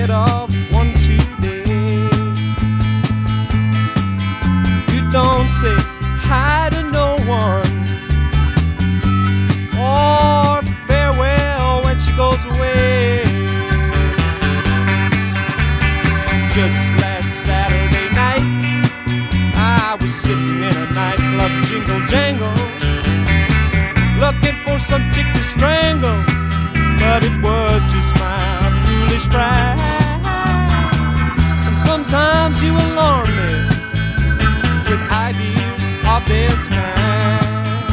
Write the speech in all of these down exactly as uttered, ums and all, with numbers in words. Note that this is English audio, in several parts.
instead of one today. You don't say hi to no one or farewell when she goes away. Just last Saturday night, I was sitting in a nightclub jingle jangle, looking for some chick to strangle, but it was just my foolish pride. And sometimes you alarm me with ideas of this kind,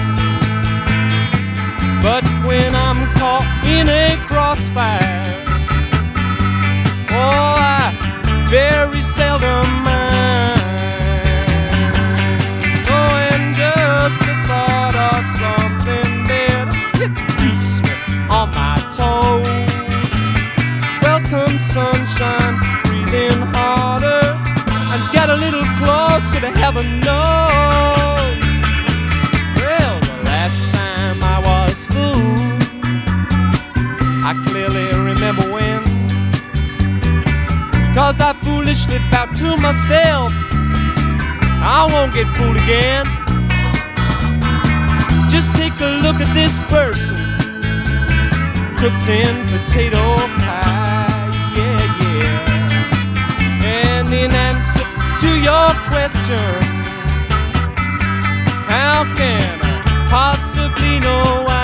but when I'm caught in a crossfire, oh, I very seldom mind. Oh, and just the thought of something better, it keeps me on my toes. Welcome sunshine, breathe in harder and get a little closer to heaven knows. Well, the last time I was fooled, I clearly remember when, 'cause I foolishly vowed to myself I won't get fooled again. Just take a look at this person cooked in potato pie, yeah, yeah. And in answer to your questions, how can I possibly know why?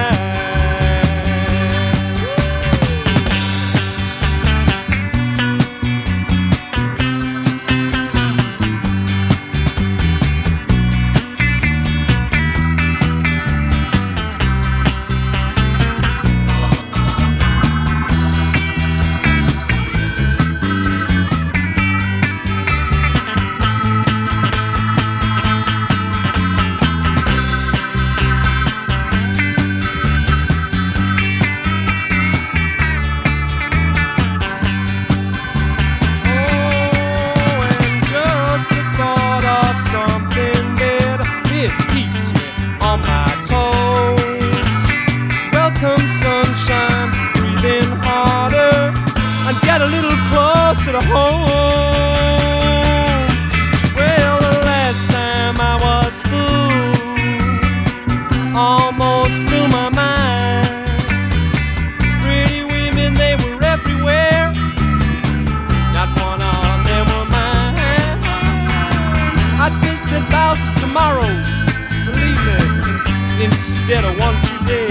Sunshine, breathe in harder and get a little closer to home. Well, the last time I was fooled almost blew my mind. Pretty women, they were everywhere, not one of them were mine. I'd faced a thousand tomorrows, believe me, instead of one today.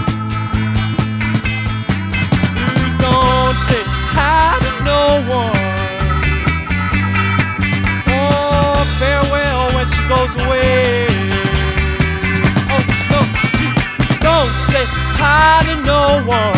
Say hi to no one or farewell when she goes away. Oh, no, don't say hi to no one